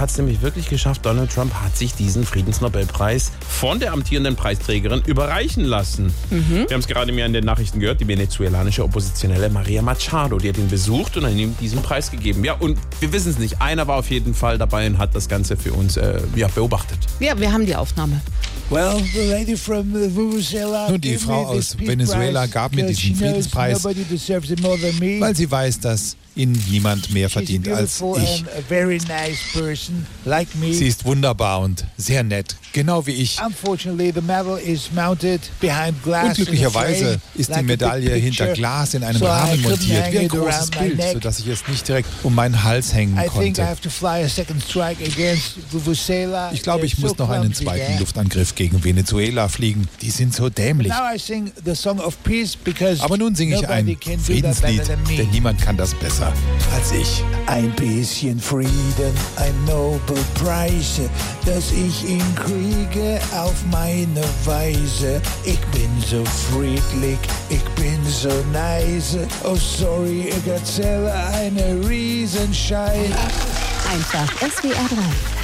hat es nämlich wirklich geschafft. Donald Trump hat sich diesen Friedensnobelpreis von der amtierenden Preisträgerin überreichen lassen. Wir haben es gerade mehr in den Nachrichten gehört, die venezuelanische Oppositionelle Maria Machado, die hat ihn besucht und hat ihm diesen Preis gegeben. Ja, und wir wissen es nicht, einer war auf jeden Fall dabei und hat das Ganze für uns beobachtet. Ja, wir haben die Aufnahme. Nun, die Frau aus Venezuela gab mir diesen Friedenspreis, weil sie weiß, dass ihn niemand mehr verdient als ich. Sie ist wunderbar und sehr nett, genau wie ich. Unglücklicherweise ist die Medaille hinter Glas in einem Rahmen montiert, wie ein großes Bild, sodass ich es nicht direkt um meinen Hals hängen konnte. Ich glaube, ich muss noch einen zweiten Luftangriff gegen Venezuela fliegen. Die sind so dämlich. Aber nun singe ich ein Friedenslied, denn niemand kann das besser als ich. Ein bisschen Frieden, ein Nobelpreis, dass ich ihn kriege auf meine Weise. Ich bin so friedlich, ich bin so nice. Oh sorry, ich erzähle eine Riesenscheiß. Einfach SWR 3.